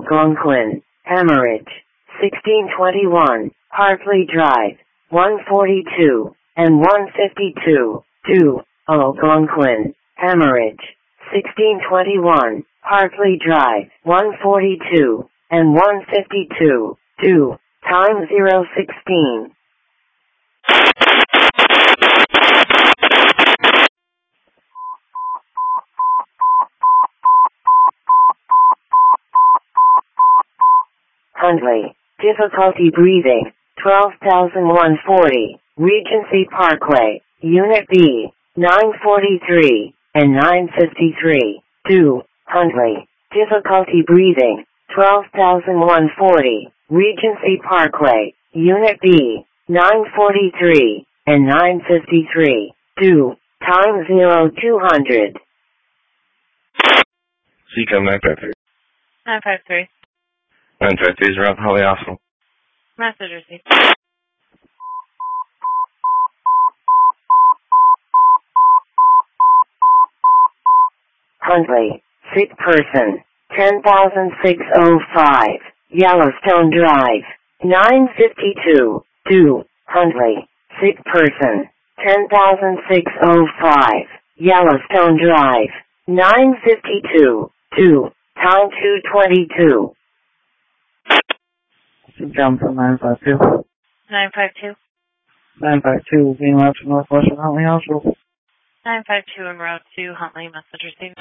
Algonquin, hemorrhage, 1621, Hartley Drive, 142, and 152, 2, Algonquin, hemorrhage, 1621, Hartley Drive, 142, and 152, 2, time 016. Huntley, difficulty breathing, 12,140, Regency Parkway, Unit B, 943, and 953, 2, Huntley, difficulty breathing, 12,140, Regency Parkway, Unit B, 943, and 953, 2, time 0200. Seacom 953. 953. 953 is around Holly Hospital. Message received. Huntley, sick person, 10,605, Yellowstone Drive, 952, 2, Huntley, sick person, 10,605, Yellowstone Drive, 952, 2, time 222. Jump from 952. 952. 952 being left to Northwestern Huntley Hospital. 952 en route to Huntley. Message received.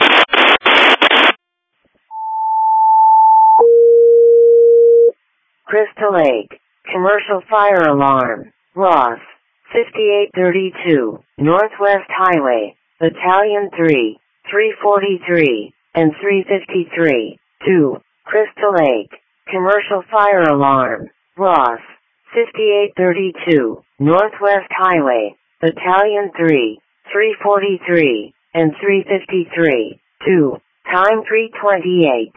Crystal Lake, commercial fire alarm, Ross, 5832, Northwest Highway, Battalion 3, 343, and 353, 2, Crystal Lake, commercial fire alarm, Ross, 5832, Northwest Highway, Battalion 3, 343, and 353, 2, time 328.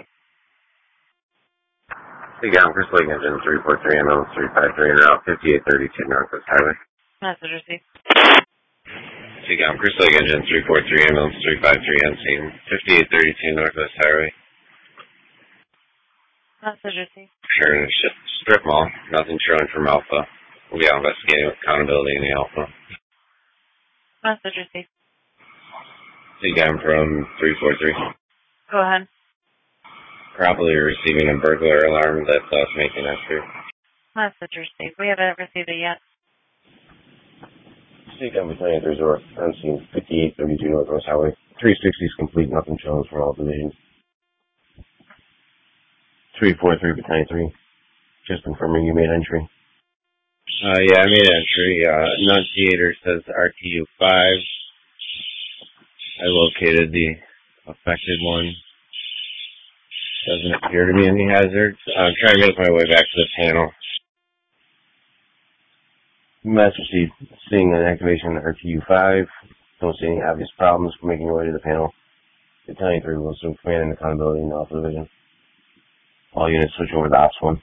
Seacom Crystal Lake Engine 343, ambulance 353, en route 5832 Northwest Highway. Message received. Seacom Crystal Lake Engine 343, ambulance 353, on scene 5832 Northwest Highway. Message received. Sharing a strip mall, nothing showing from Alpha. We'll be out investigating with accountability in the Alpha. Message received. Seacom from 343. Go ahead. Probably receiving a burglar alarm that's us making us through. Message received. We haven't received it yet. Seacom Battalion 3 Resort, on scene 5832 Northwest Highway. 360 is complete, nothing shows from all divisions. 343 Battalion 3, just confirming you made entry. Yeah, I made entry. Enunciator says RTU 5. I located the affected one. Doesn't appear to be any hazards. I'm trying to make my way back to the panel. Master Chief, seeing an activation of RTU 5. Don't see any obvious problems for making your way to the panel. Battalion 3 will assume command and accountability in the Alpha Division. All units switch over to Ops 1.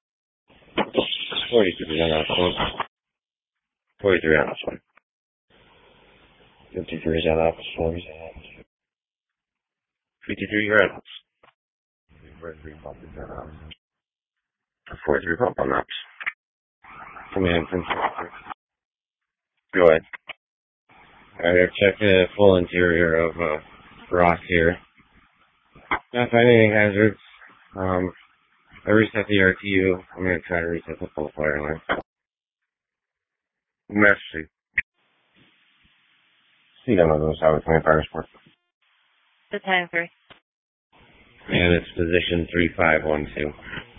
43 on Ops 1. 43 on Ops 1. 53 is on Ops 1. 53, you're on Ops. 43 pump is on Ops. 43 pump on Ops. Command from 43. Go ahead. Alright, I've checked the full interior of Ross here. Not finding any hazards. I reset the RTU. I'm going to try to reset the full fire line. Master. See them on those Highway 20 fire support. Battalion 3. And it's position 3512.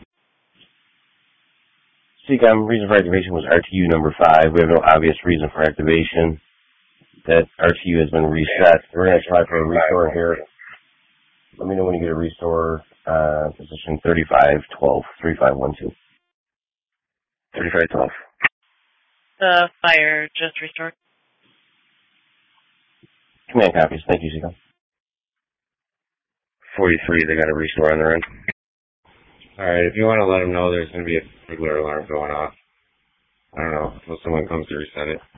CECOM, reason for activation was RTU number 5. We have no obvious reason for activation. That RTU has been reset. We're going to try for a restore here. Let me know when you get a restore. Position 3512, 3512. 3512. The fire just restored. Command copies. Thank you, CECOM. 43, they got a restore on their end. Alright, if you want to let them know there's going to be a burglar alarm going off. I don't know, until someone comes to reset it.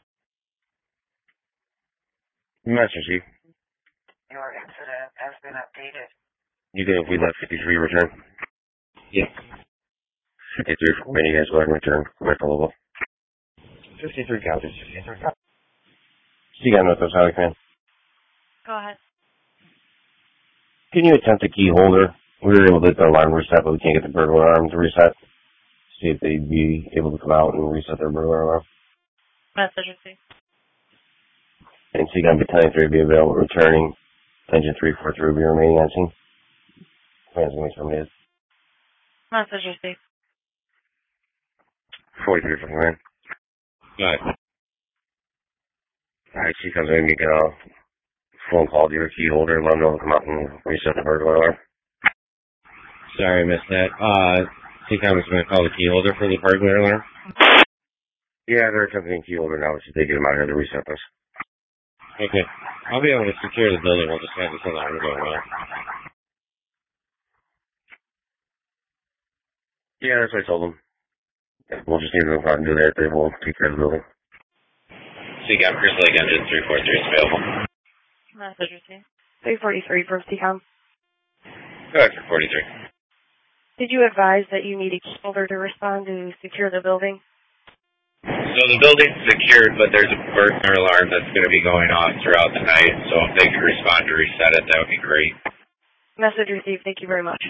Master Chief. Your incident has been updated. You can, if we let 53 return. Yeah. 53 for me, you guys go ahead and return. Available. 53 couches. 53 couches. You got Northwest Highway Command. Go ahead. Can you attempt a key holder? We were able to get the alarm reset, but we can't get the burglar alarm to reset. See if they'd be able to come out and reset their burglar alarm. Message received. And CCOM Battalion 3 will be available returning. Engine 343 will be remaining on scene. Command's going to be terminated. Message received. 43 for command. Go ahead. Alright, CCOM's going to make a phone call to your key holder, let them know to come out and reset the burglar alarm. Sorry, I missed that. CCOM is going to call the key holder for the burglar alarm? Yeah, they're attempting a key holder now. We should take them out here to reset this. Okay. I'll be able to secure the building. We'll just have this alarm going off. Yeah, that's what I told them. We'll just need them to go out and do that. They will take care of the building. CCOM, Chris Lake, Engine 343 is available. Message received. 343 for CCOM. Go ahead for 43. Did you advise that you need a key holder to respond to secure the building? So the building's secured, but there's a burglar alarm that's going to be going off throughout the night. So if they could respond to reset it, that would be great. Message received. Thank you very much.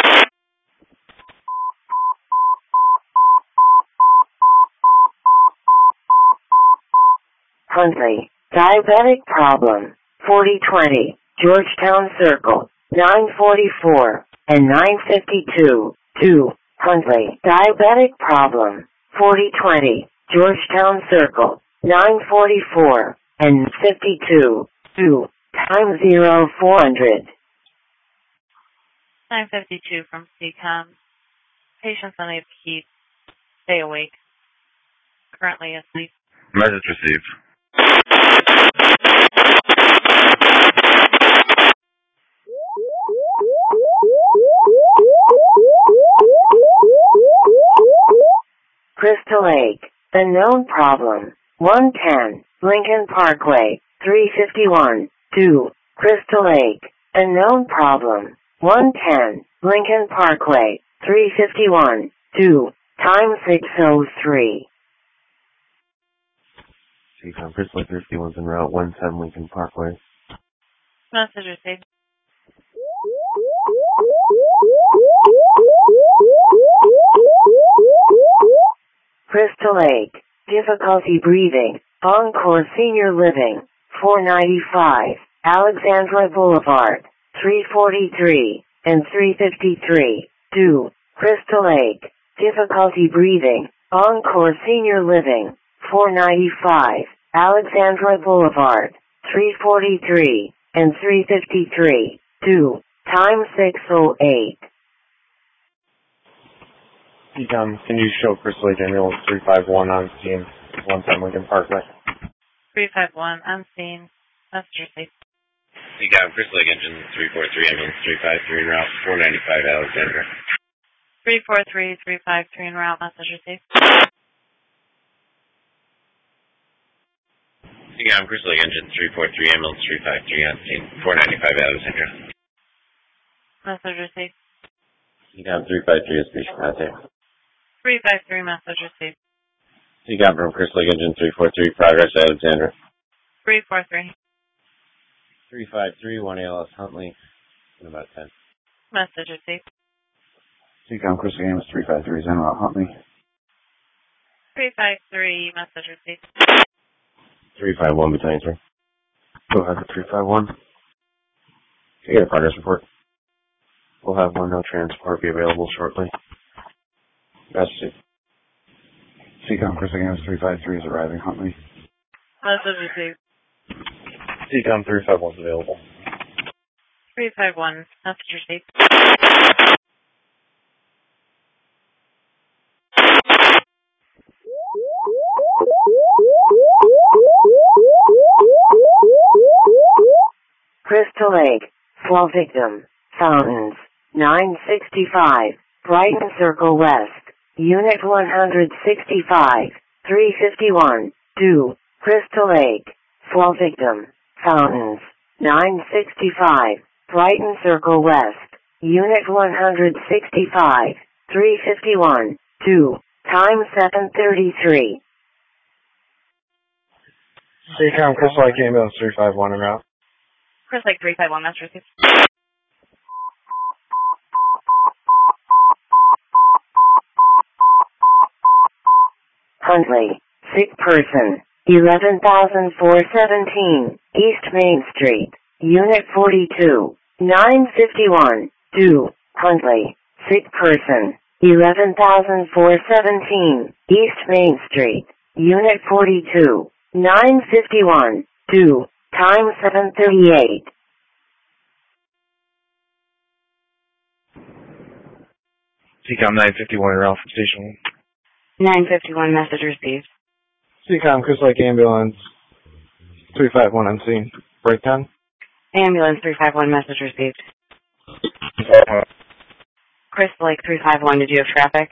Huntley, diabetic problem, 4020, Georgetown Circle, 944 and 952, 2, Huntley, diabetic problem, 4020, Georgetown Circle, 944 and 52, 2, time 0400. 952 from CCOM. Patients unable to keep, stay awake. Currently asleep. Message received. Crystal Lake, unknown problem, 110, Lincoln Parkway, 351, 2, Crystal Lake, unknown problem, 110, Lincoln Parkway, 351, 2, time 603. CCOM, Crystal Lake 351's en route, 110 Lincoln Parkway. Message received. Crystal Lake, difficulty breathing, Encore Senior Living, 495, Alexandra Boulevard, 343 and 353, 2, Crystal Lake, difficulty breathing, Encore Senior Living, 495, Alexandra Boulevard, 343 and 353, 2, time 608. CCOM, can you show Crystal Lake Ambulance 351 on scene, 110 Lincoln Parkway? 351 on scene. Message received. CCOM, Crystal Lake Engine 343, Ambulance 353 en route, 495 Alexandra. 343, 353 en route. Message received. CCOM, Crystal Lake Engine 343, Ambulance 353 on scene, 495 Alexandra. Message received. CCOM 353 is patient contact. 353 message received. CCOM from Crystal Lake Engine 343, progress Alexandra. 343. 353, 1 ALS Huntley, in about 10. Message received. CCOM, Crystal Lake Ambulance 353 is en route, Huntley. 353 message received. 351 Battalion 3. Go ahead for 351. Can you get a progress report? We'll have one no transport be available shortly. Message. CCOM, Crystal Lake Ambulance 353 is arriving, Huntley. Message received. CCOM 351 is available. 351 message received. Crystal Lake, fall victim, Fountains, 965, Brighton Circle West, Unit 165, 351, 2, Crystal Lake, fall victim, Fountains, 965, Brighton Circle West, Unit 165, 351, 2, time 7:33. CCOM, Crystal Lake Ambulance 351 en route. Chris Lake 351, that's received. Huntley, sick person, 11,417, East Main Street, Unit 42, 951, 2, Huntley, sick person, 11,417, East Main Street, Unit 42, 951, 2, time 7:38. CCOM 951 en route from Station 951, message received. 1. CCOM, Crystal Lake Ambulance 351 on scene. Breakdown. Ambulance 351, message received. Crystal Lake 351, did you have traffic?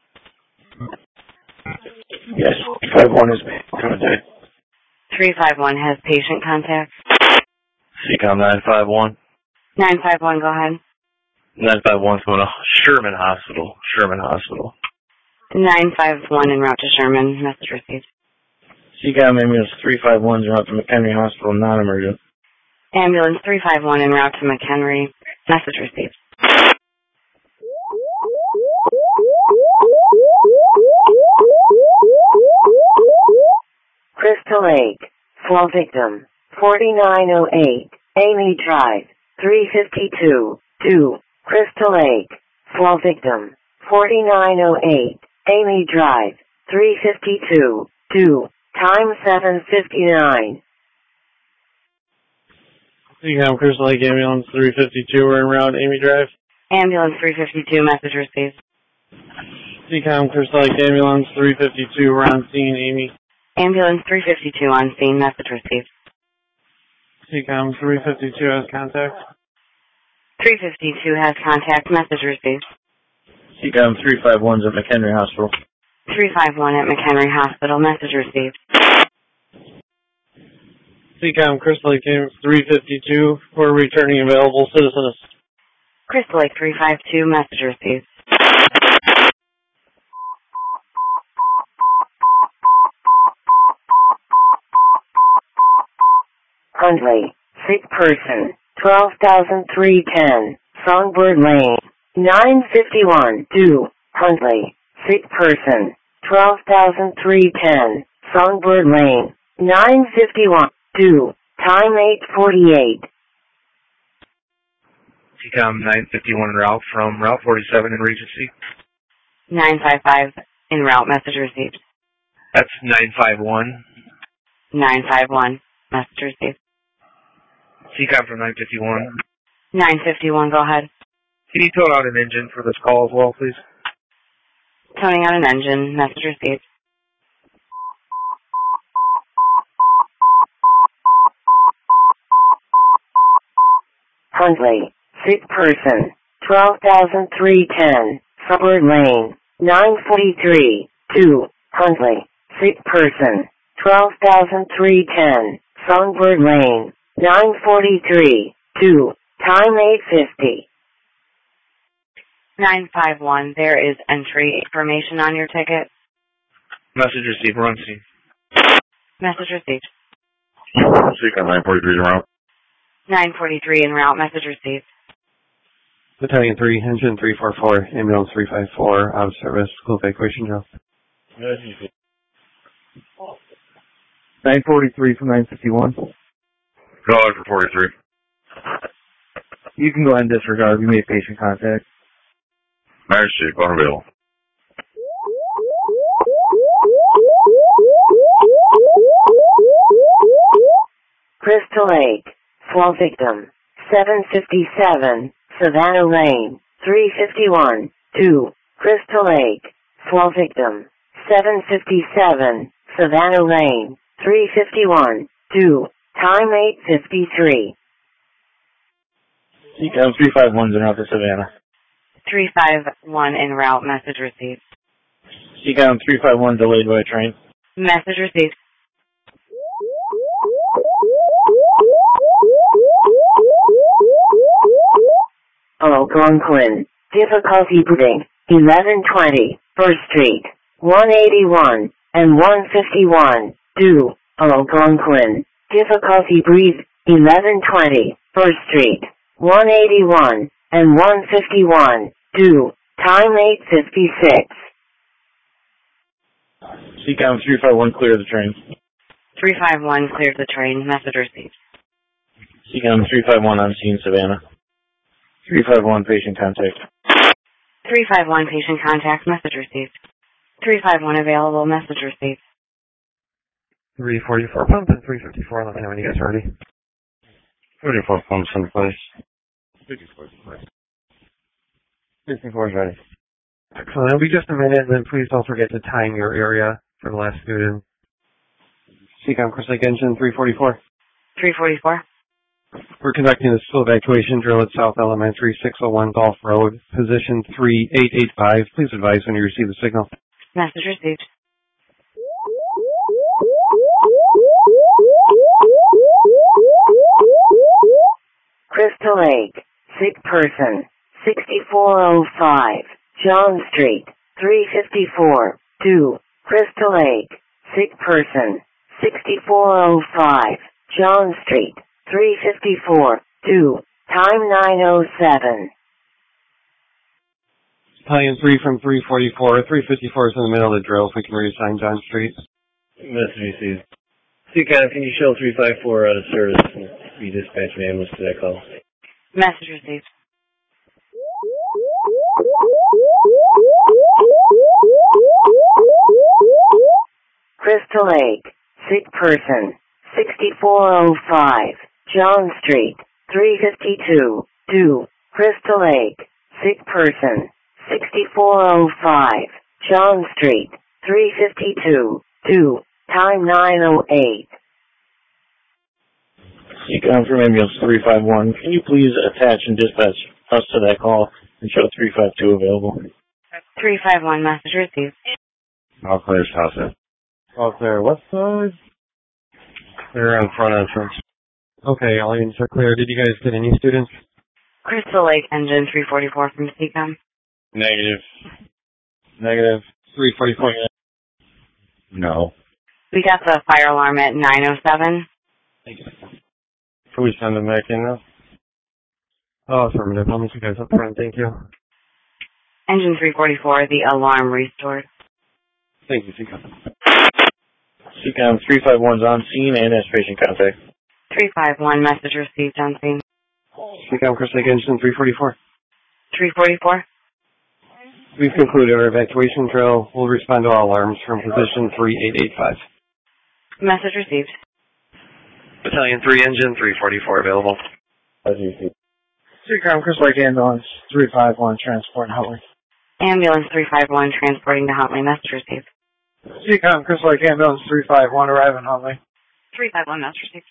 Yes, 51 is contact. 351 has patient contact. CCOM 951. 951, go ahead. 951's going to Sherman Hospital. 951 en route to Sherman, message received. CCOM Ambulance 351 en route to McHenry Hospital, non-emergent. Ambulance 351 en route to McHenry, message received. Crystal Lake, fall victim, 4908, Amy Drive, 352, 2, Crystal Lake, fall victim, 4908, Amy Drive, 352, 2, time 7:59. CCOM, Crystal Lake Ambulance 352, we're en route, Amy Drive. Ambulance 352, message received. CCOM, Crystal Lake Ambulance 352, we're on scene, Amy. Ambulance 352 on scene, message received. CCOM 352 has contact. 352 has contact, message received. CCOM 351's at McHenry Hospital. 351 at McHenry Hospital, message received. CCOM, Crystal Lake Ambulance 352, we're returning available citizens. Crystal Lake 352, message received. Huntley, sick person, 12,310, Songbird Lane, 951, 2, Huntley, sick person, 12,310, Songbird Lane, 951, 2, time 8:48. CCOM 951 en route from Route 47 in Regency. 955 en route, message received. That's 951. 951, message received. CCOM from 951. 951, go ahead. Can you tone out an engine for this call as well, please? Toning out an engine, message received. Huntley, sick person, 12,310, Songbird Lane, 943, 2, Huntley, sick person, 12,310, Songbird Lane, 943, 2, time 8:50. 951, there is entry information on your ticket. Message received, we're on scene. Message received. CCOM 943 en route. 943 en route, message received. Battalion 3, engine 344, ambulance 354, out of service, school evacuation drill. 943 from 951. Go ahead for 43. You can go ahead and disregard, we made patient contact. Majesty, unavailable. Crystal Lake, fall victim, 757, Savannah Lane, 351, 2, Crystal Lake, fall victim, 757, Savannah Lane, 351, 2, time 8:53. CCOM 351's en route to Savannah. 351 en route, message received. CCOM 351 delayed by train. Message received. Algonquin, difficulty breathing, 1120, First Street, 181, and 151, due, Algonquin. Difficulty breathe, 1120, First Street, 181, and 151, due, time 8:56. CCOM 351, clear the train. 351, cleared the train. Message received. CCOM 351 on scene, Savannah. 351, patient contact. 351, patient contact. Message received. 351, available. Message received. 344 pump and 354. Let me know when you guys are ready. 34 pumps in place. 54 is ready. Excellent. It'll be just a minute, and then please don't forget to time your area for the last student. CCOM Crystal Lake Engine 344. 344. We're conducting a school evacuation drill at South Elementary, 601 Golf Road, position 3885. Please advise when you receive the signal. Message received. Crystal Lake, sick person, 6405, John Street, 354, 2, Crystal Lake, sick person, 6405, John Street, 354, 2, time 9:07. Battalion 3 from 344. 354 is in the middle of the drill, if we can reassign John Street. Message received. CCOM, can you show 354 out of service and be dispatched an ambulance to that call? Message received. Crystal Lake, sick person, 6405, John Street, 352, 2, Crystal Lake, sick person, 6405, John Street, 352, 2, time 9:08. CCOM from ambulance 351. Can you please attach and dispatch us to that call and show 352 available? 351, message received. All clear, South. All clear. West side? Clear on front entrance. Okay, all units are clear. Did you guys get any students? Crystal Lake, engine 344 from CCOM. Negative. Negative. 344. No. We got the fire alarm at 9:07. Thank you. Can we send them back in now? Oh, affirmative. I'll meet you guys up front. Thank you. Engine 344, the alarm restored. Thank you, CCOM. CCOM 351's on scene and has patient contact. 351, message received on scene. CCOM Crystal Lake Engine 344. 344. We've concluded our evacuation drill. We'll respond to all alarms from position 3885. Message received. Battalion 3 Engine 344 available. As you see. CCOM Crystal Lake Ambulance 351 transport Huntley. Ambulance 351 transporting to Huntley. Message received. CCOM Crystal Lake Ambulance 351 arriving Huntley. 351, message received.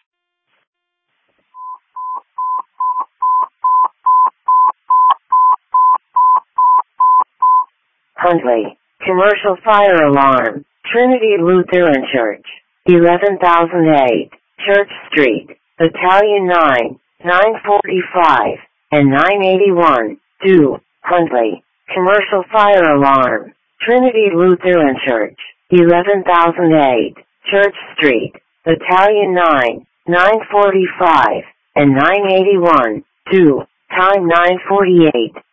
Huntley, commercial fire alarm, Trinity Lutheran Church, 11,008, Church Street, Battalion 9, 945, and 981, due, Huntley, commercial fire alarm, Trinity Lutheran Church, 11,008, Church Street, Battalion 9, 945, and 981, due, time 9:48.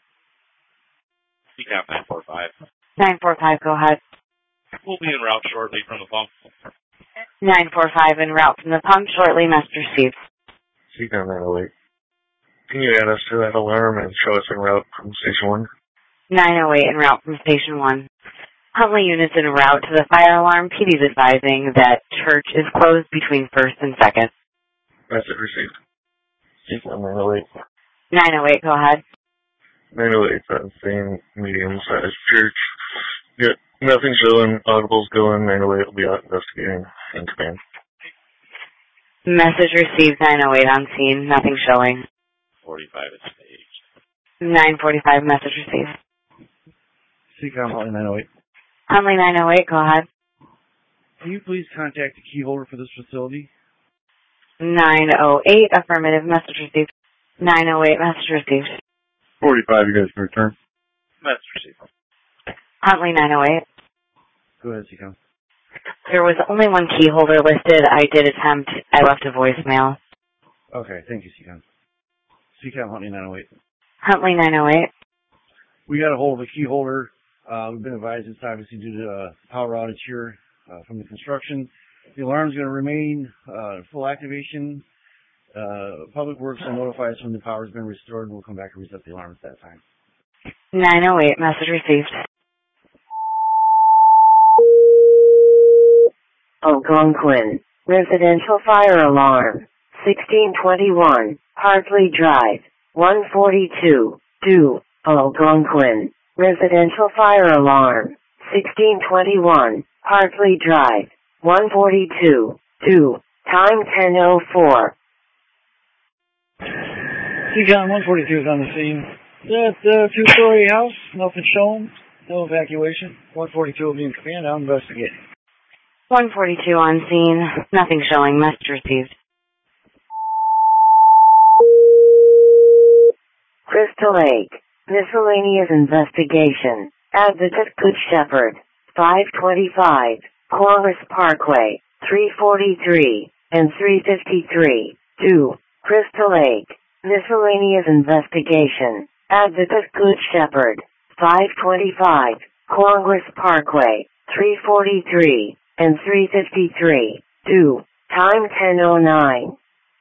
CCOM 945. 945, go ahead. We'll be en route shortly from the pump. 945 en route from the pump shortly. Message received. CCOM 908. Can you add us to that alarm and show us en route from Station 1? 908 en route from Station 1. Huntley units en route to the fire alarm. PD's advising that church is closed between 1st and 2nd. Message received. CCOM 908. 908, go ahead. 908, same medium-sized church. Yeah, nothing showing. Audible's going. 908 will be out investigating in command. Message received. 908 on scene. Nothing showing. 45 is staged. 945, message received. CCOM Huntley 908. Huntley 908, go ahead. Can you please contact the key holder for this facility? 908, affirmative, message received. 908, message received. 45, you guys can return. Message received. Huntley 908. Go ahead, CCOM. There was only one key holder listed. I did attempt. I left a voicemail. Okay, thank you, CCOM. CCOM Huntley 908. Huntley 908. We got a hold of a key holder. We've been advised it's obviously due to power outage here from the construction. The alarm's going to remain full activation. Public Works will notify us when the power's been restored, and we'll come back and reset the alarm at that time. 908. Message received. Algonquin. Residential fire alarm. 1621. Hartley Drive. 142. 2. Algonquin. Residential fire alarm. 1621. Hartley Drive. 142. 2. Time 10:04. CCOM 142 is on the scene. That's a two-story house. Nothing shown. No evacuation. 142 will be in command. I'll investigate. 142 on scene. Nothing showing. Message received. Crystal Lake. Miscellaneous investigation. Advocate Good Shepherd. 525. Corliss Parkway. 343 and 353. 2. Crystal Lake. Miscellaneous investigation. Advocate Good Shepherd. 525. Corliss Parkway. 343 and 353. 2. Time 10:09.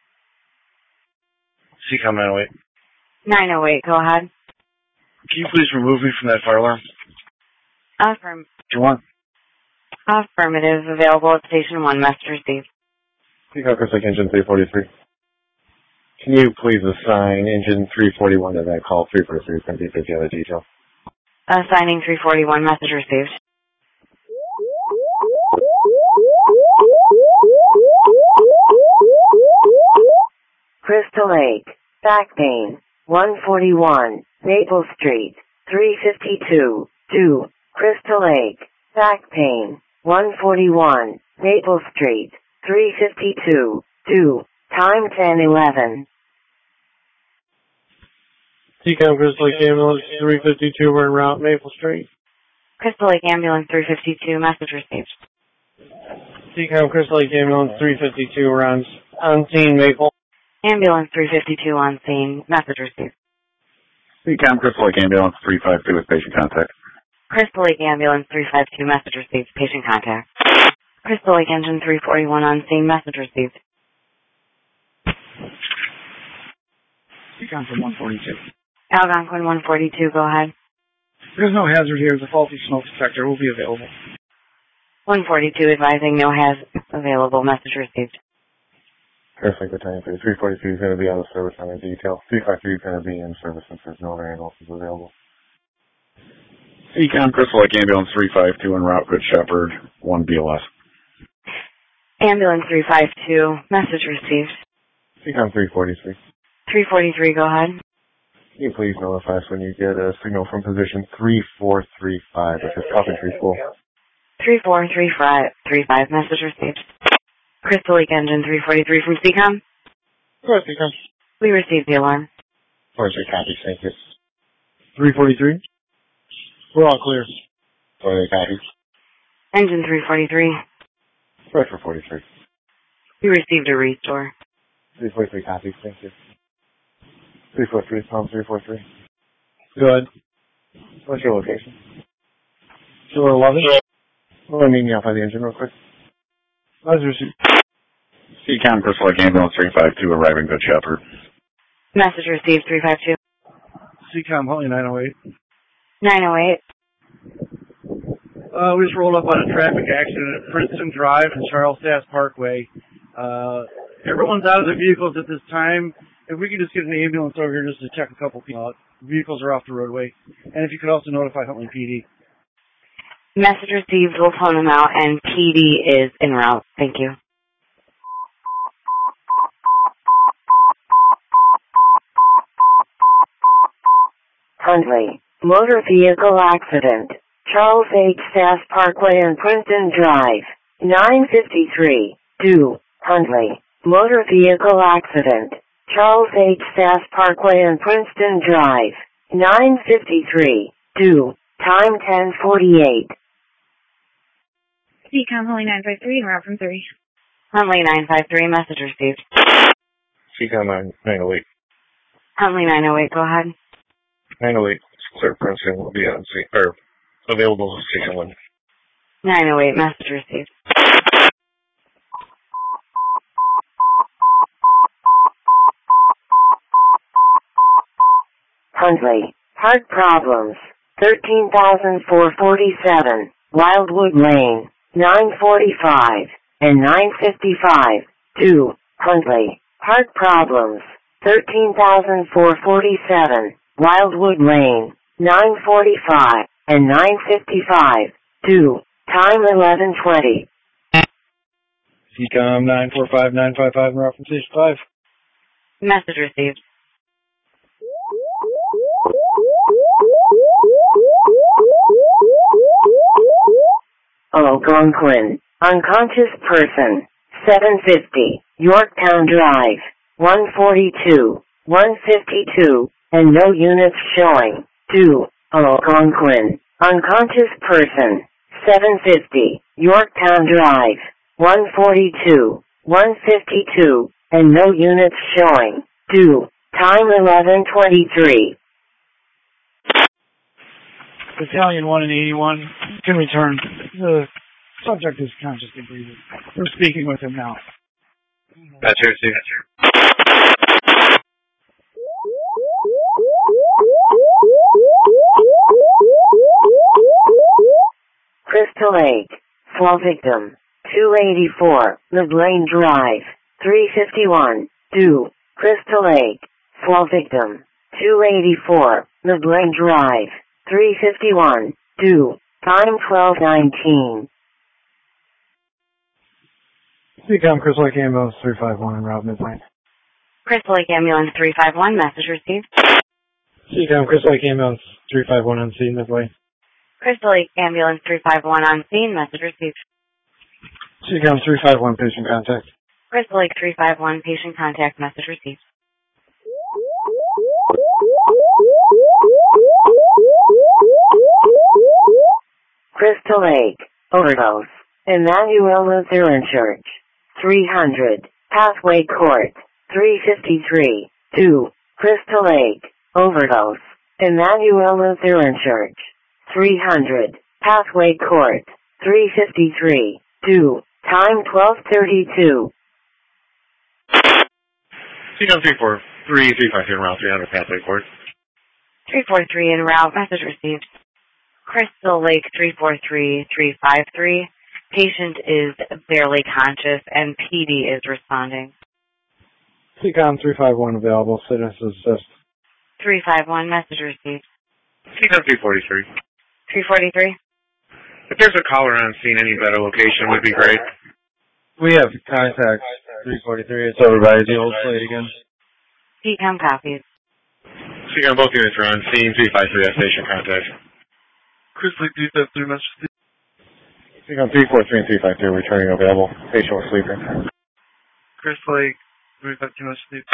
CCOM 908. 908. Go ahead. Can you please remove me from that fire alarm? Affirm. Do you want? Affirmative. Available at Station 1. Message received. CCOM Crystal Lake Engine 343. Can you please assign Engine 341 to that call? 343 is going to be the other detail. Assigning 341. Message received. Crystal Lake. Back pain. 141. Maple Street. 352. 2. Crystal Lake. Back pain. 141. Maple Street. 352. 2. Time 10:11. CCOM Crystal Lake Ambulance 352, we're en route Maple Street. Crystal Lake Ambulance 352. Message received. CCOM Crystal Lake Ambulance 352, we're on scene Maple. Ambulance 352 on scene. Message received. CCOM Crystal Lake Ambulance 352 with patient contact. Crystal Lake Ambulance 352. Message received. Patient contact. Crystal Lake Engine 341 on scene. Message received. CCOM from 142. Algonquin 142. Go ahead. There's no hazard here. There's a faulty smoke detector. Will be available. 142 advising no hazard available. Message received. Crystal Lake Battalion 343 is going to be on the service on a detail. 353 is going to be in service since there's no other ambulances available. CCOM Crystal Lake Ambulance 352 en route Good Shepherd 1 BLS. Ambulance 352. Message received. CCOM 343. 343. Go ahead. Can you please notify us when you get a signal from position 3435, which is Coventry School? 3435. Message received. Crystal Lake Engine 343 from CCOM. Yes, CCOM. We received the alarm. 43 copies, thank you. 343. We're all clear. 43 copies. Engine 343. Right for 43. We received a restore. 343 copies, thank you. 343, Palm 343. Good. What's your location? 211. Well, I mean, you off by the engine real quick. Message received. CCOM Crystal Lake Ambulance 352 arriving Good Shepherd. Message received 352. CCOM Huntley 908. 908. We just rolled up on a traffic accident at Princeton Drive and Charles Sass Parkway. Everyone's out of their vehicles at this time. If we could just get an ambulance over here just to check a couple people out. Vehicles are off the roadway. And if you could also notify Huntley PD. Message received. We'll phone them out, and PD is en route. Thank you. Huntley. Motor vehicle accident. Charles H. Sass Parkway and Princeton Drive. 953. 2. Huntley. Motor vehicle accident. Charles H. Sass Parkway and Princeton Drive. 953. 2. Time 10:48. CCOM Huntley 953 en route from 3. Huntley 953, message received. CCOM 908. Huntley 908, go ahead. 908, clear Princeton will be on scene, or available to Station 1. 908, message received. Huntley, heart problems, 13,447, Wildwood Lane, 945, and 955, 2, Huntley, heart problems, 13,447, Wildwood Lane, 945, and 955, 2, time 11:20. CCOM 945-955 en route from Station 5. Message received. Algonquin, unconscious person, 750, Yorktown Drive, 142, 152, and no units showing. 2, Algonquin, unconscious person, 750, Yorktown Drive, 142, 152, and no units showing. 2, time 11:23. Battalion 1 and 81 can return. The subject is consciously breathing. We're speaking with him now. That's your signature. Crystal Lake, fall victim, 284, McLean Drive, 351, 2, Crystal Lake, fall victim, 284, McLean Drive, 351, 2, time 12:19. CCOM Crystal Lake Ambulance 351 en route midpoint. Crystal Lake Ambulance 351, message received. CCOM Crystal Lake Ambulance 351 on scene midway. Crystal Lake Ambulance 351 on scene, message received. CCOM 351 patient contact. Crystal Lake 351 patient contact, message received. Crystal Lake, overdose, Emmanuel Lutheran Church, 300, Pathway Court, 353, 2, Crystal Lake, overdose, Emmanuel Lutheran Church, 300, Pathway Court, 353, 2, time 12:32. CCOM 343, 353 en route 300 Pathway Court. 343 en route, message received. Crystal Lake 343, 353. Patient is barely conscious and PD is responding. CCOM 351 available, citizens assist. 351, message received. CCOM 343. 343. If there's a caller on scene, any better location would be great. We have contact 343. It's over by the old slate again. CCOM copies. CCOM both units are on scene. 353 at station contact. Crystal Lake 353 message. CCOM 343 and 353 returning available. Patient was sleeping. Crystal Lake 352 message.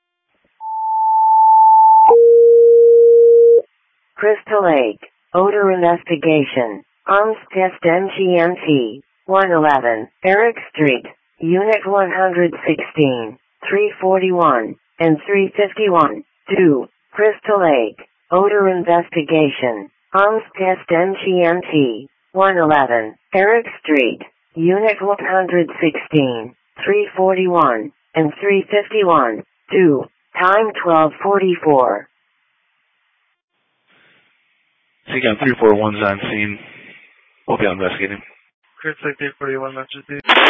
Crystal Lake, odor investigation, arms test MGMT, 111, Eric Street, Unit 116, 341, and 351, 2, Crystal Lake, odor investigation, arms test MGMT, 111, Eric Street, Unit 116, 341, and 351, 2, time 12:44. CCOM 341's on scene. We'll be investigating. Crystal Lake 341 message.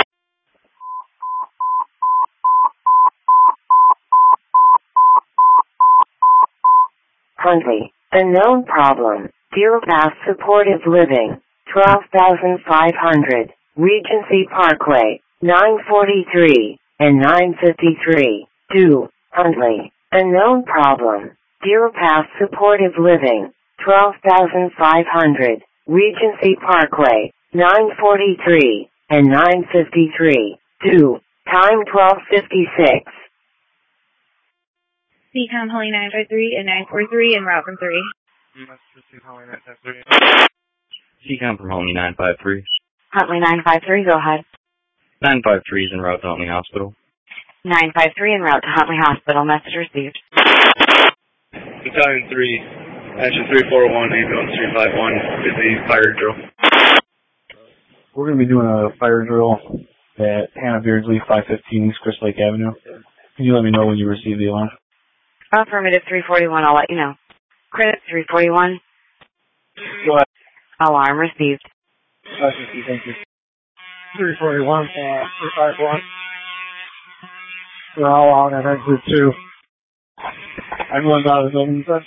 Huntley, unknown problem, Deer Pass Supportive Living, 12,500, Regency Parkway, 943, and 953, 2, Huntley, unknown problem, Deer Pass Supportive Living, 12,500, Regency Parkway, 943, and 953, 2, time 12:56. CCOM Huntley 953 and 943 en route from 3. CCOM from Homey 953. Huntley 953, go ahead. 953 is en route to Homey Hospital. 953 en route to Huntley Hospital. Message received. Battalion 3, Action 341, Ambulance 351, is the fire drill. We're going to be doing a fire drill at Hannah Beardsley, 515 East Crystal Lake Avenue. Can you let me know when you receive the alarm? Affirmative 341, I'll let you know. Credit 341. Go ahead. Alarm received. Thank you. 341, 351. We're all out at exit 2. Everyone's out of the building, sir?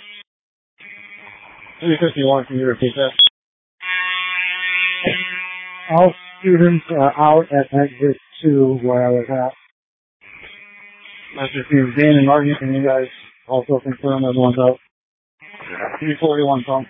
351, can you repeat that? All students are out at exit 2 where I was at. Message received. Dan and Martin, can you guys also confirm everyone's out? 341, phone.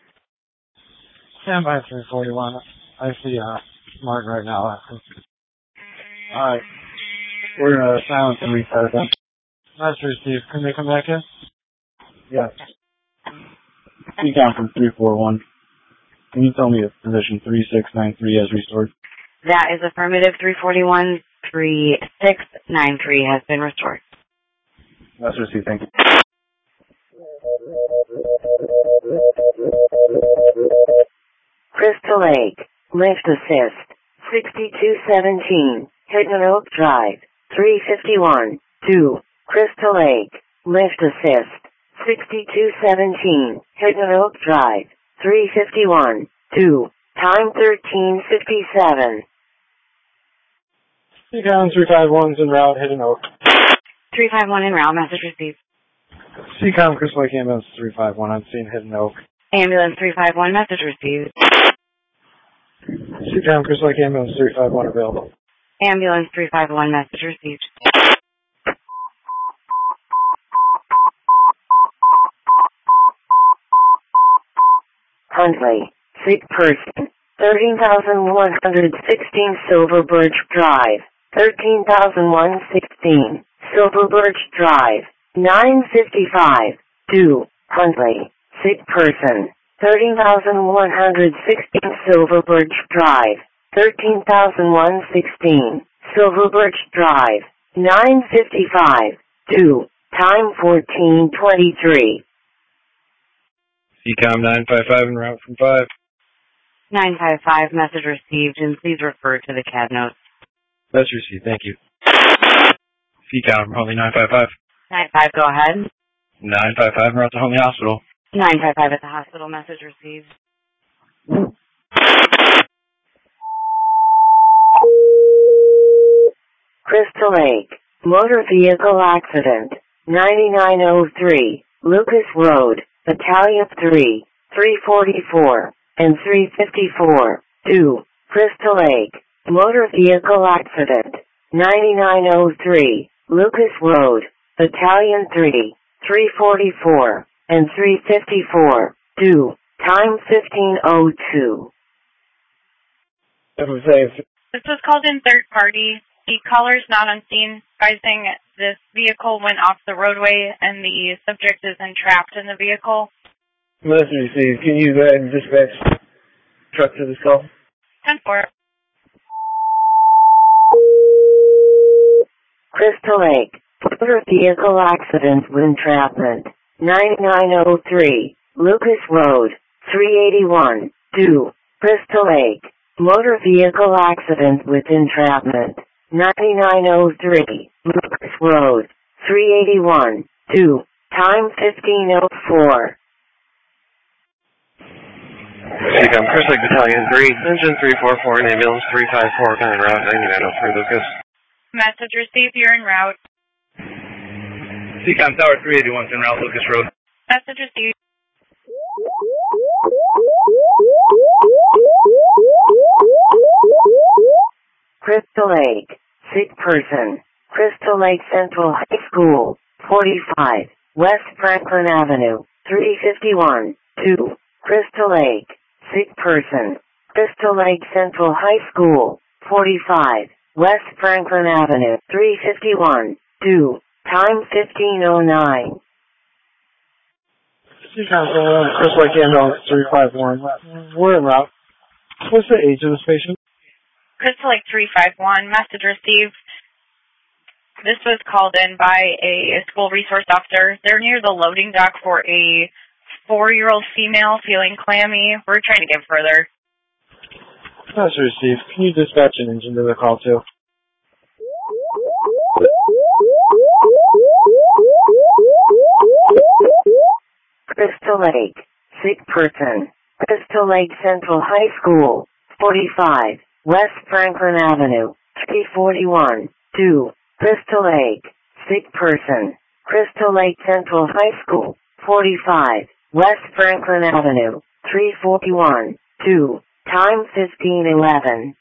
Stand by 341. I see Martin right now. Alright. We're going to silence and restart them. Message received. Can they come back in? Yes. CCOM from 341. Can you tell me if position 3693 has restored? That is affirmative 341. 3693 has been restored. That's received. Thank you. Crystal Lake, lift assist, 6217, Hidden Oak Drive, 351, 2, Crystal Lake, lift assist, 6217, Hidden Oak Drive, 351, 2, time 13:57. CCOM 351's en route, Hidden Oak. 351 en route, message received. CCOM Crystal Lake Ambulance 351, I'm seeing Hidden Oak. Ambulance 351, message received. CCOM Crystal Lake Ambulance 351 available. Ambulance 351, message received. Huntley, sick person, 13,116 Silver Birch Drive, 13,116 Silver Birch Drive, 955, 2, Huntley, sick person, 13,116 Silver Birch Drive, 13,116 Silver Birch Drive, 955, 2, time 14:23. CCOM 955 en route from 5. 955, message received, and please refer to the CAD notes. That's received. Thank you. CCOM from Homey 955. 95, go ahead. 955 en route to Homey Hospital. 955 at the hospital, message received. Crystal Lake, motor vehicle accident, 9903, Lucas Road, Battalion 3, 344, and 354, 2, Crystal Lake, motor vehicle accident, 9903, Lucas Road, Battalion 3, 344, and 354, 2, time 15:02. This was called in third party. The caller is not on scene, advising this vehicle went off the roadway and the subject is entrapped in the vehicle. Message received. Can you go ahead and dispatch truck to this call? 10-4. Crystal Lake, motor vehicle accident with entrapment, 9903, Lucas Road, 381, 2, Crystal Lake, motor vehicle accident with entrapment, 9903, Lucas Road, 381, 2, time 15:04. CCOM, Crystal Lake Battalion 3, Engine 344 and Ambulance 354, kind of route 9903, Lucas. Message received, you're en route. CCOM Tower 381 en route, Lucas Road. Message received. Crystal Lake, sick person, Crystal Lake Central High School, 45, West Franklin Avenue, 351, 2, Crystal Lake, sick person, Crystal Lake Central High School, 45, West Franklin Avenue, 351, 2, time 15:09. Seacom, Chris Lake Ambulance 351. We're en route. What's the age of this patient? Crystal Lake 351, message received. This was called in by a school resource officer. They're near the loading dock for a 4-year-old female feeling clammy. We're trying to get further. Message received. Can you dispatch an engine to the call too? Crystal Lake, sick person. Crystal Lake Central High School, 45, West Franklin Avenue, 341, 2. Crystal Lake, sick person. Crystal Lake Central High School, 45, West Franklin Avenue, 341, 2. Time 15:11.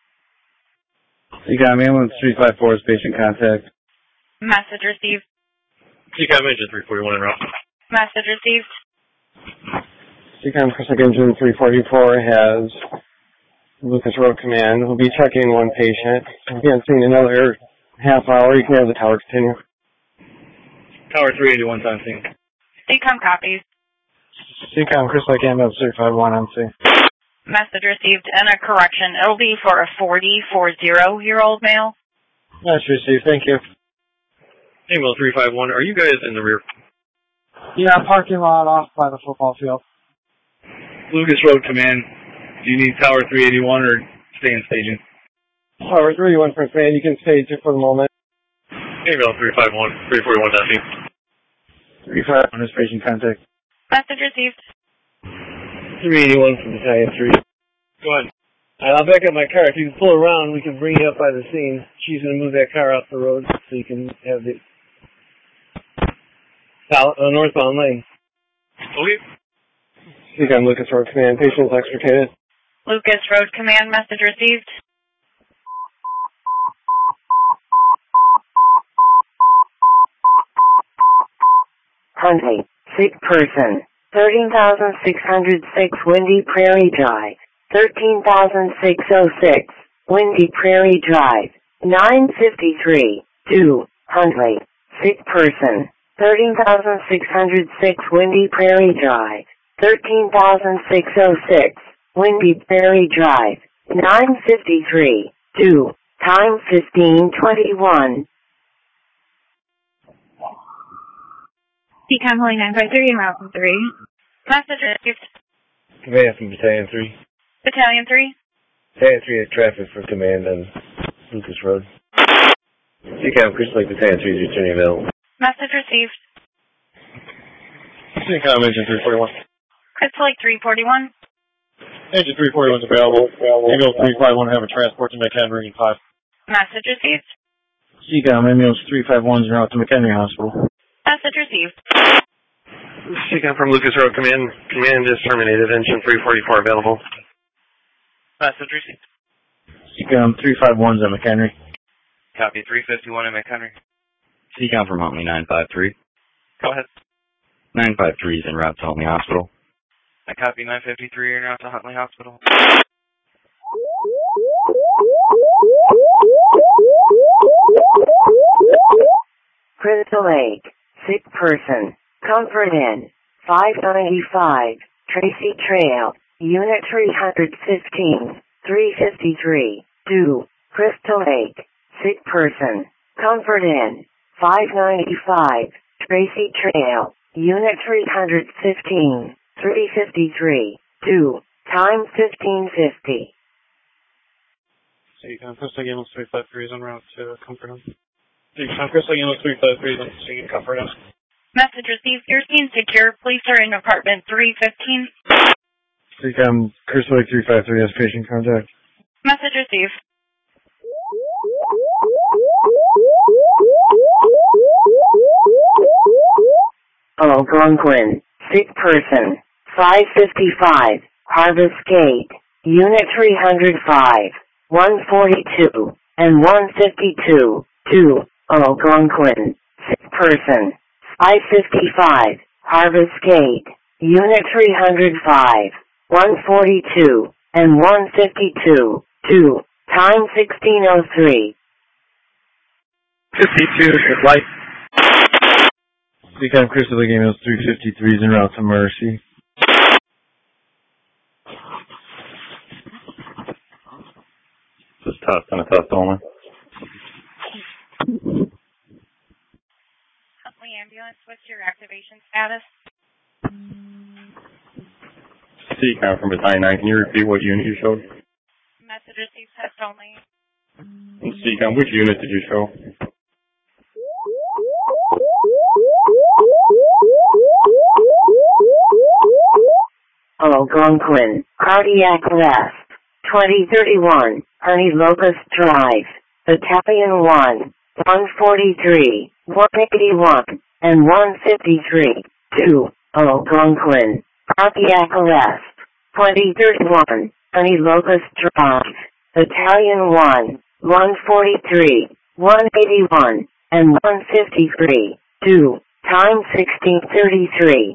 Seacom Ambulance 354 is patient contact. Message received. Seacom Engine 341 en route. Message received. Seacom Crystal Lake Engine 344 has Lucas Road Command. We'll be checking one patient. If you haven't seen another half hour, you can have the tower continue. Tower 381 time sync. Seacom copies. Seacom Crystal Lake Ambulance 351 on C. Message received and a correction. It'll be for a 40-year-old male. Message received. Thank you. Ambulance 351, are you guys in the rear? Yeah, parking lot off by the football field. Lucas Road Command. Do you need Tower 381 or stay in staging? Tower 381 for command. You can stage it for the moment. Ambulance 351, 341 down team. 351 is patient contact. Message received. 381 from Battalion 3. Go ahead. I'll back up my car. If you can pull around, we can bring you up by the scene. She's going to move that car off the road so you can have the northbound lane. Okay. Seacom Lucas Road Command. Patient is extricated. Lucas Road Command, message received. Huntley, sick person. 13,606 Windy Prairie Drive. 13,606 Windy Prairie Drive. 953, 2, Huntley, sick person. 13,606 Windy Prairie Drive. 13,606 Windy Prairie Drive. 953, 2, time 15:21. Seacom Holy 953 and Route 3. Message received. Command from Battalion 3. Battalion 3. Battalion 3 has traffic for command on Lucas Road. Seacom Crystal Lake Battalion 3 is returning available. Message received. Seacom Engine 341. Crystal Lake 341. Engine 341 is available. Ambulance 351 have a transport to McHenry 5. Message received. Seacom Ambulance 351 is en route to McHenry Hospital. Message received. Seacom from Lucas Road Command. Command is terminated. Engine 344 available. Message received. Seacom 351 is at McHenry. Copy 351 in McHenry. Seacom from Huntley 953. Go ahead. 953 is en route to Huntley Hospital. I copy 953 en route to Huntley Hospital. Crystal Lake, sick person. Comfort Inn, 595, Tracy Trail, Unit 315, 353, 2, Crystal Lake, sick person. Comfort Inn, 595, Tracy Trail, Unit 315, 353, 2, time 15:50. Seacom Crystal Lake Ambulance 353 is en route to Comfort Inn. Seacom Crystal Lake Ambulance 353 is on Comfort Inn. Message received. Your scene secure. Police are in apartment 315. Seacom Crystal Lake 353 has patient contact. Message received. Algonquin, sick person. 555, Harvest Gate, Unit 305, 142, and 152, 2, Algonquin, sick person. 555, Harvest Gate, Unit 305, 142, and 152, 2, time 16:03. 52 is light. Seacom Crystal Lake Ambulance 353 is en route to Mercy. Just test and a test only. Huntley Ambulance, what's your activation status? Seacom from Battalion 9, can you repeat what unit you showed? Message received, test only. Seacom, which unit did you show? Algonquin, cardiac arrest. 2031, Ernie Locust Drive, Battalion 1, 143, 181, and 153. 2, Algonquin, cardiac arrest. 2031, Ernie Locust Drive, Battalion 1, 143, 181, and 153. 2, time 1633.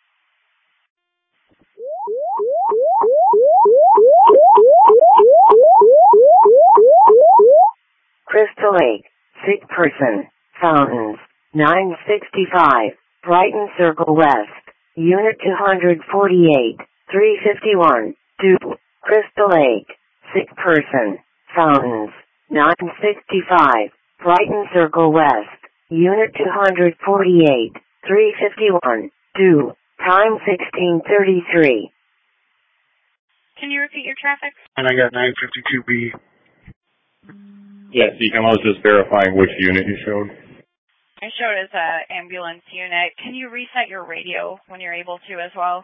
Crystal Lake, sick person, Fountains, 965, Brighton Circle West, Unit 248, 351, 2, Crystal Lake, sick person, Fountains, 965, Brighton Circle West, Unit 248, 351, 2, time 1633. Can you repeat your traffic? And I got 952B. Yeah, Seacom, I was just verifying which unit you showed. I showed as a ambulance unit. Can you reset your radio when you're able to as well?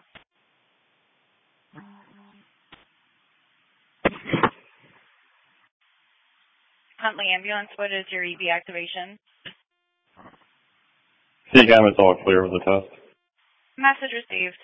Huntley Ambulance, what is your EV activation? Seacom, it's all clear with the test. Message received.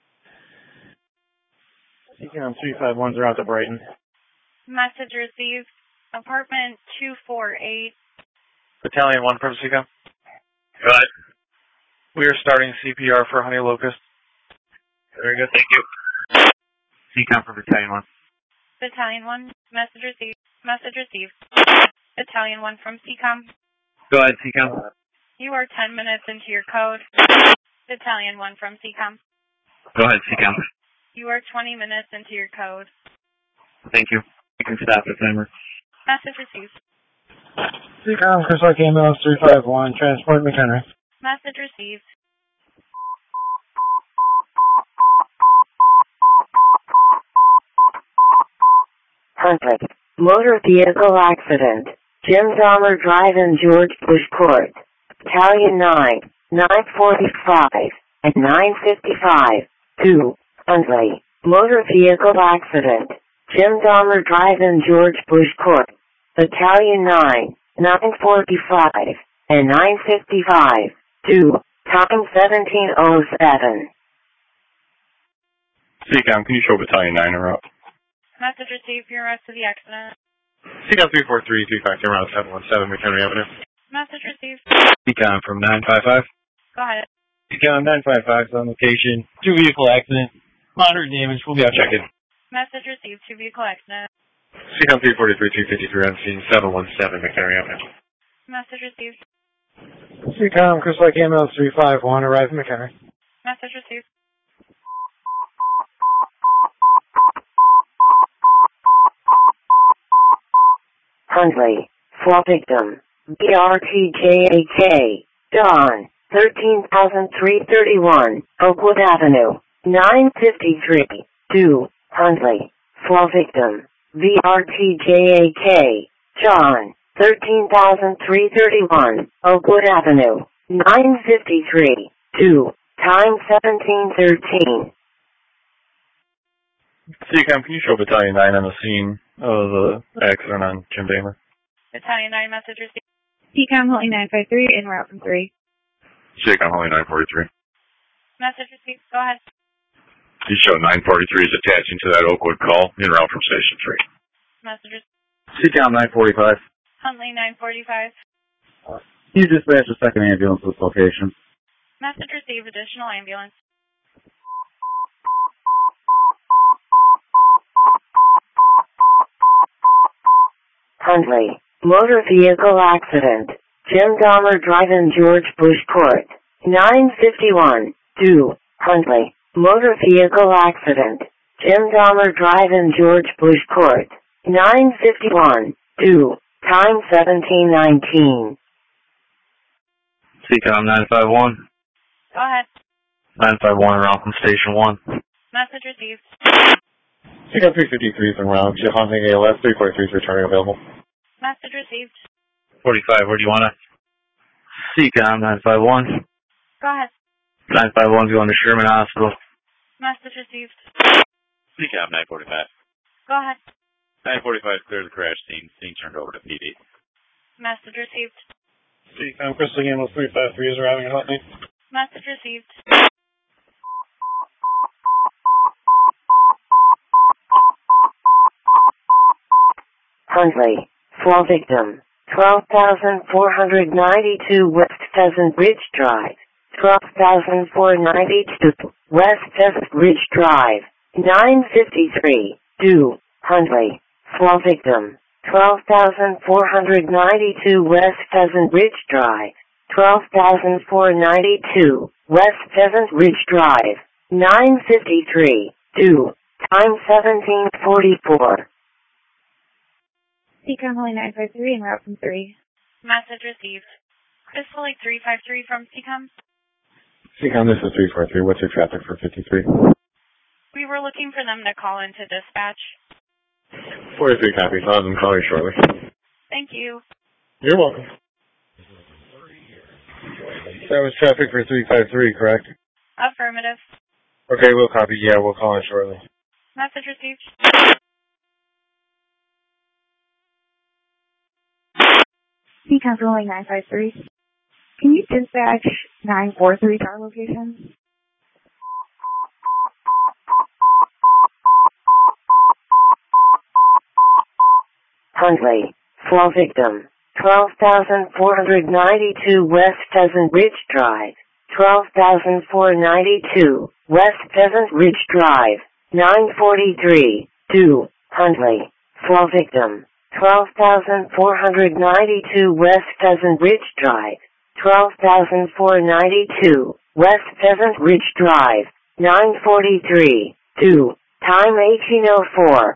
Seacom 351's en route to Brighton. Message received. Apartment 248. Battalion 1 from Seacom. Go ahead. We are starting CPR for Honey Locust. Very good, thank you. Seacom for Battalion 1. Battalion 1, message received. Message received. Battalion 1 from CCOM. Go ahead, Seacom. You are 10 minutes into your code. Battalion 1 from CCOM. Go ahead, Seacom. You are 20 minutes into your code. Thank you. You can stop the timer. Message received. Seacom Crystal Lake Ambulance 351, transport McHenry. Message received. Huntley, motor vehicle accident. Jim Dahmer Drive in George Bush Court. Battalion 9, 945, and 955. 2, Huntley, motor vehicle accident. Jim Dahmer Drive in George Bush Court. Battalion 9, 945, and 955. 2, time 1707. Seacom, can you show Battalion 9 en route? Message received. Your rest of the accident. Seacom 343, 352, route 717, McHenry Avenue. Message received. Seacom from 955. Go ahead. Seacom 955 is on location. 2 vehicle accident. Moderate damage. We'll be out checking. Message received. 2 vehicle accident. Seacom 343, 253 on scene 717, McHenry Avenue. Message received. Seacom Crystal Lake Ambulance 351, arrive in McHenry. Message received. Huntley, fall victim. BRTJAK, Dawn, 13,331, Oakwood Avenue, 953. 2, Huntley, fall victim. BRTJAK, John, 13,331, Oakwood Avenue, 953. 2, time 1713. Seacom, can you show Battalion 9 on the scene of the accident on Jim Dahmer? Battalion 9, message received. CCOM Holly 953 en route from 3. Seacom Holly 943. Message received. Go ahead. You show 943 is attaching to that Oakwood call en route from Station 3. Message received. Seacom 945. Huntley 945. Can you dispatch a second ambulance to this location? Message received. Additional ambulance. Huntley, motor vehicle accident. Jim Dahmer Drive in George Bush Court. 951, 2, Huntley, motor vehicle accident, Jim Dahmer Drive in George Bush Court, 951, 2, time 1719. CCOM 951. Go ahead. 951 around from Station 1. Message received. CCOM 353 is en route. Ship hunting ALS 343 is returning available. Message received. 45, where do you want it? CCOM 951. Go ahead. 951 going to Sherman Hospital. Message received. CCOM 945. Go ahead. 945 clear the crash scene. Scene turned over to PD. Message received. CCOM Crystal Ambulance 353 is arriving at Huntley. Message received. Huntley, fall victim, 12,492 West Pheasant Ridge Drive, 12,492 West Pheasant Ridge Drive, 953, 2, Huntley, fall victim, 12,492 West Pheasant Ridge Drive, 12,492 West Pheasant Ridge Drive, 953, 2, time 1744. CCOM Holly 953 en route from 3. Message received. Crystal Lake 353 from CCOM. CCOM, this is 343. What's your traffic for 53? We were looking for them to call into dispatch. 43 copies. I'll have them call you shortly. Thank you. You're welcome. That was traffic for 353, correct? Affirmative. Okay, we'll copy. Yeah, we'll call in shortly. Message received. CCOM Rolling 953. Can you dispatch 943 to our location? Huntley, fall victim, 12,492 West Pheasant Ridge Drive, 12,492 West Pheasant Ridge Drive, 943, 2, Huntley, fall victim, 12,492 West Pheasant Ridge Drive, 12,492 West Pheasant Ridge Drive, 943, 2, time 1804.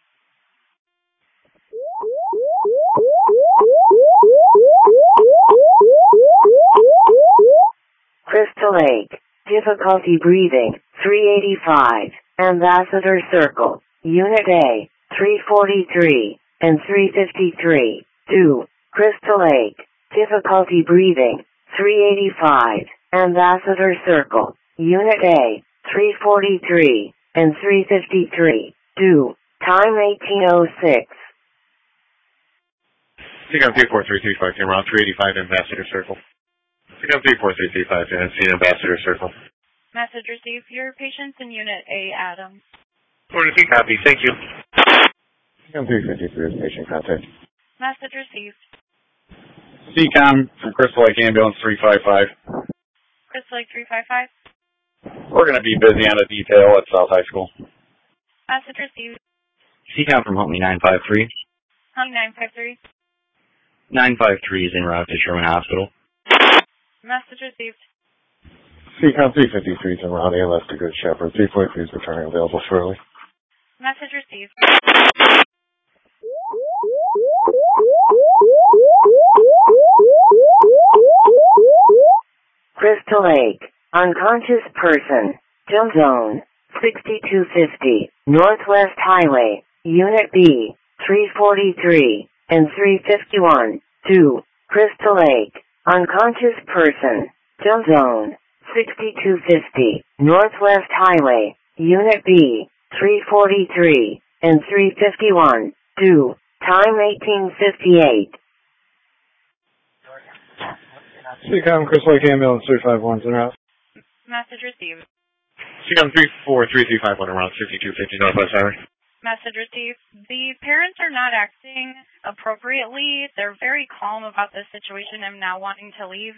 Crystal Lake, difficulty breathing, 385, Ambassador Circle, Unit A, 343. And 353, 2, Crystal Lake, difficulty breathing, 385, Ambassador Circle, Unit A, 343, and 353, 2, time 1806. CCOM 34335 came around 385 Ambassador Circle. CCOM 34335 and see Ambassador Circle. Message received. Your patient's in Unit A, Adams. 43 copy, thank you. CCOM 353 is patient contact. Message received. CCOM from Crystal Lake Ambulance 355. Crystal Lake 355. We're going to be busy on a detail at South High School. Message received. CCOM from Huntley 953. Huntley 953. 953 is en route to Sherman Hospital. Message received. CCOM 353 is en route ALS to Good Shepherd. 343 is returning available shortly. Message received. Crystal Lake, unconscious person, jump zone, 6250, Northwest Highway, Unit B, 343, and 351, 2, Crystal Lake, unconscious person, jump zone, 6250, Northwest Highway, Unit B, 343, and 351, 2, time 1858. CCOM Crystal Lake Ambulance 351 en route. Message received. CCOM 34335 around 5250 Northwest Highway. Message received. The parents are not acting appropriately. They're very calm about this situation and now wanting to leave.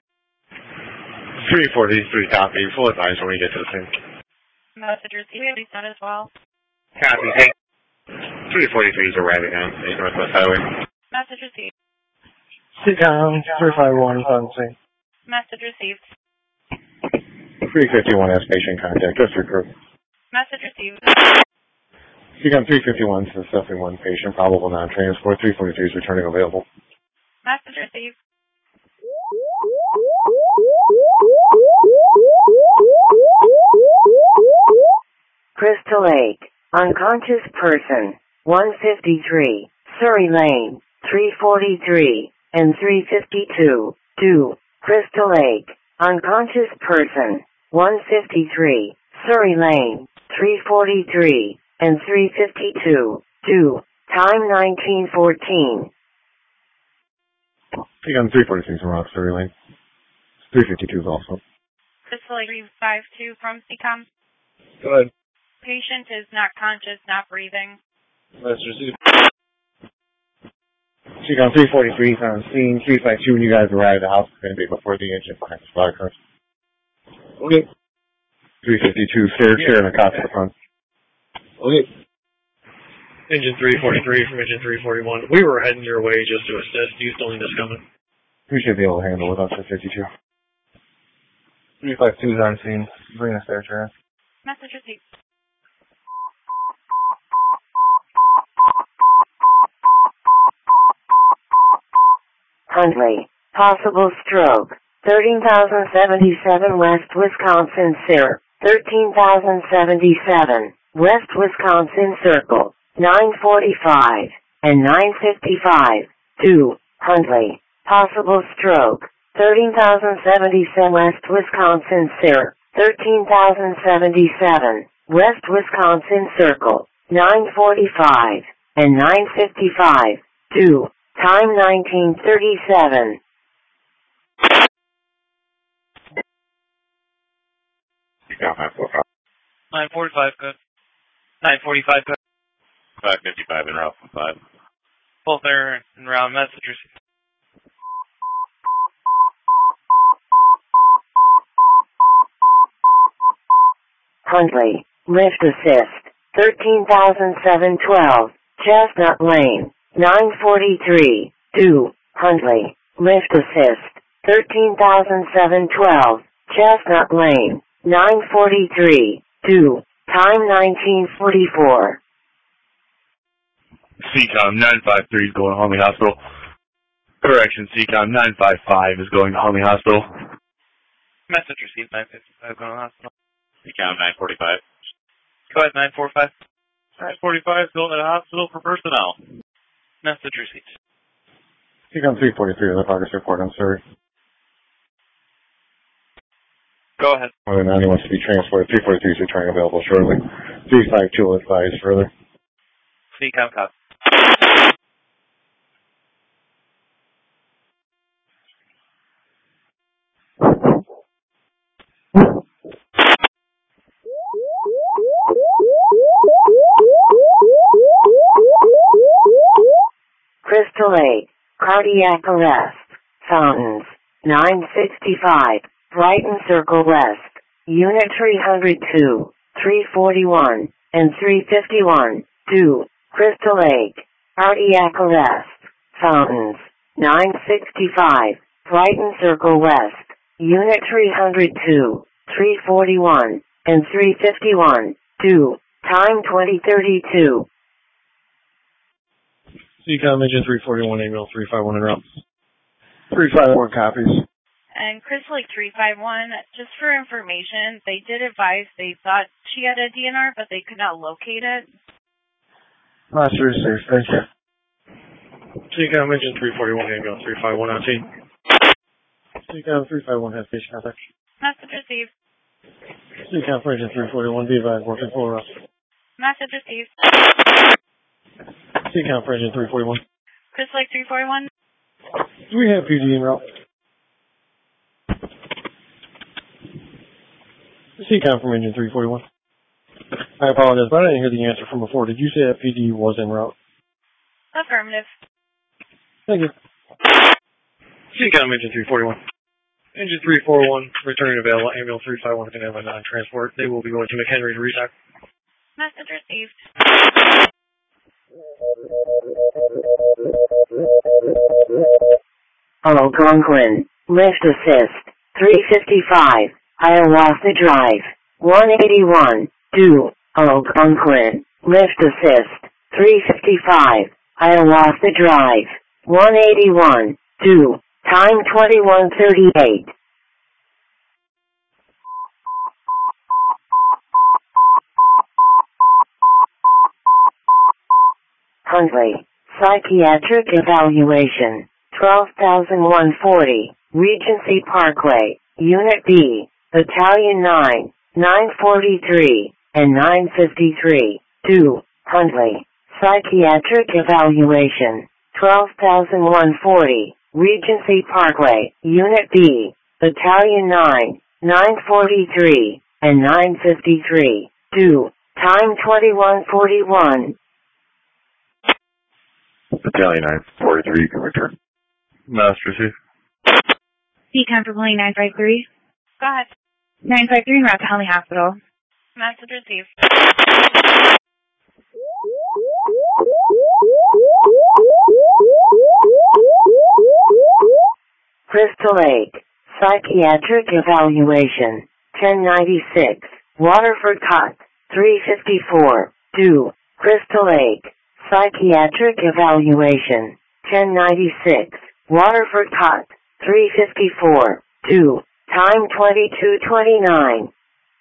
343 copy. Full advice when we get to the scene. Message received. Please done as well. Copy. Hey. 343 is arriving on Northwest Highway. Message received. CCOM 351 is on the scene. Message received. 351 has patient contact. Just your crew. Message received. CCOM 351 says suffering one patient, probable non-transport. 343 is returning available. Message received. Crystal Lake, unconscious person, 153, Surrey Lane, 343, and 352, 2, Crystal Lake, unconscious person, 153, Surrey Lane, 343, and 352, 2, time 1914. CCOM 346 is around Surrey Lane. 352 is also. Crystal Lake 352 from CCOM. Go ahead. Patient is not conscious, not breathing. Message received. CCOM 343 is on scene. 352 when you guys arrive at the house is going to be before the engine behind the squad cars. Okay. 352, share in the cops at the front. Okay. Engine 343 from engine 341. We were heading your way just to assist. Do you still need us coming? We should be able to handle it up to 52. 352 is on scene. Bring us there, Sharon. Message received. Huntley, possible stroke, 13,077 West Wisconsin Cir, 13,077, West Wisconsin Circle, 945, and 955, 2, Huntley, possible stroke, 13,077 West Wisconsin Cir, 13,077, West Wisconsin Circle, 945, and 955, 2, time 1937. Yeah, 945, good. 945, good. 555 en route from 5. Both are en route. Message received. Huntley, lift assist, 13,712, Chestnut Lane, 943, 2, Huntley, lift assist, 13,712, Chestnut Lane, 943, 2, time 1944. CCOM 953 is going to Huntley Hospital. Correction, CCOM 955 is going to Huntley Hospital. Message received. 955 going to the hospital. CCOM 945. Go ahead, 945. 945 going to the hospital for personnel. Message received. CCOM 343 in the progress report. I'm sorry. Go ahead. More than 90 wants to be transported. 343 is returning available shortly. 352 will advise further. CCOM copy. Crystal Lake, cardiac arrest, Fountains, 965, Brighton Circle West, Unit 302, 341, and 351, 2, Crystal Lake, cardiac arrest, Fountains, 965, Brighton Circle West, Unit 302, 341, and 351, 2, time 2032. CCOM engine 341, email 351 en route. 351 copies. And Crystal Lake 351, just for information, they did advise they thought she had a DNR, but they could not locate it. Master received, thank you. CCOM engine 341, email 351 on scene. CCOM 351 has patient contact. Message received. CCOM for engine 341, be advised, working full arrest. Message received. CCOM for engine 341. Crystal Lake 341. Do we have PD en route? CCOM from engine 341. I apologize, but I didn't hear the answer from before. Did you say that PD was en route? Affirmative. Thank you. CCOM engine 341. Engine 341, returning available, ambulance 351 can have a non-transport. They will be going to McHenry to restock. Message received. Algonquin, lift assist, 355, Hiawatha Drive, 181, 2, Algonquin, lift assist, 355, Hiawatha Drive, 181, 2, time 21:38. Huntley, psychiatric evaluation, 12,140, Regency Parkway, Unit B, Battalion 9, 943, and 953, 2, Huntley, psychiatric evaluation, 12,140, Regency Parkway, Unit B, Battalion 9, 943, and 953, 2, time 21:41. Battalion 943, can return. Master Chief. CCOM for Bully 953. Go ahead. 953 en route to Huntley Hospital. Message received. Crystal Lake, psychiatric evaluation, 1096, Waterford Cot, 354, 2, Crystal Lake, psychiatric evaluation, 1096, Waterford Cot, 354, 2, time 22:29.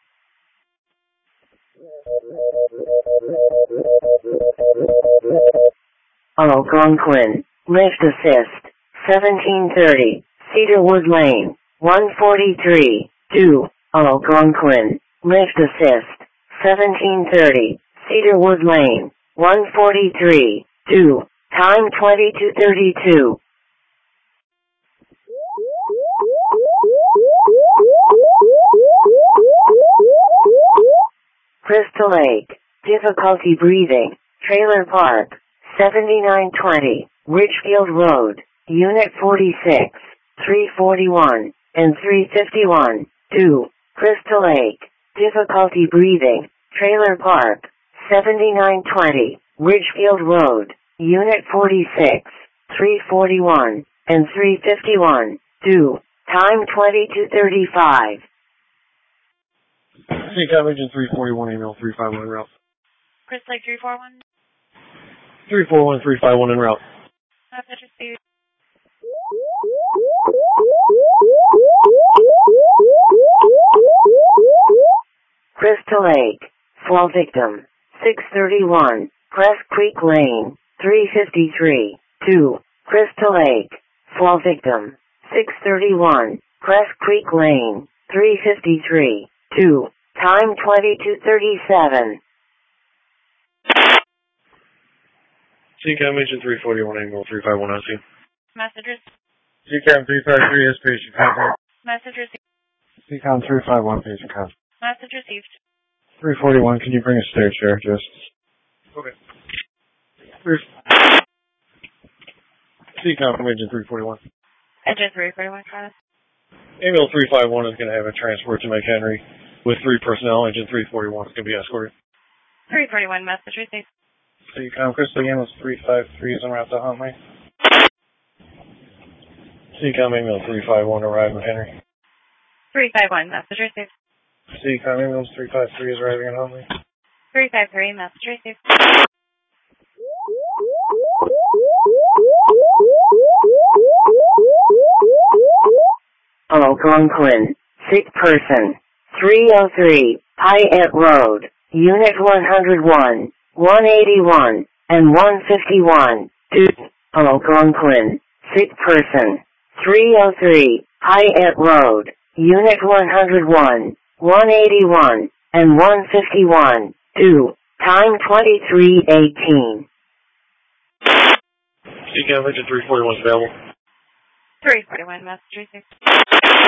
Algonquin, lift assist, 1730, Cedarwood Lane, 143, 2, Algonquin, lift assist, 1730, Cedarwood Lane, 143, 2, time 22:32. Crystal Lake, difficulty breathing, Trailer Park, 7920, Richfield Road, Unit 46, 341, and 351, 2, Crystal Lake, difficulty breathing, Trailer Park, 7920, Richfield Road, Unit 46, 341, and 351, 2, time 22:35. CCOM Agent 341, email 351 en route. Crystal Lake 341. 341, 351 en route. Message received. Crystal Lake, fall victim, 631, Crest Creek Lane, 353, 2, Crystal Lake, fall victim, 631, Crest Creek Lane, 353, 2, time 22:37. CCOM Agent 341, email 351 on scene. Message received. CCOM 353 is patient contact. Message received. CCOM 351 patient contact. Message received. 341, can you bring a stair chair, just? Okay. CCOM Agent 341. Agent 341, Travis. Email 351 is going to have a transport to McHenry with 3 personnel. Agent 341 is going to be escorted. 341, message received. CCOM Crystal Ambulance 353 is en route to Huntley. CCOM email 351 arrive McHenry. 351, message received. CCOM Ambulance 353 is arriving at Huntley. 353, message received. Algonquin, sick person, 303, Hyatt Road, Unit 101, 181, and 151, 2, Algonquin, sick person, 303, Hyatt Road, Unit 101, 181, and 151, 2, time 23:18. CCOM Agent 341 is available. 341, message received.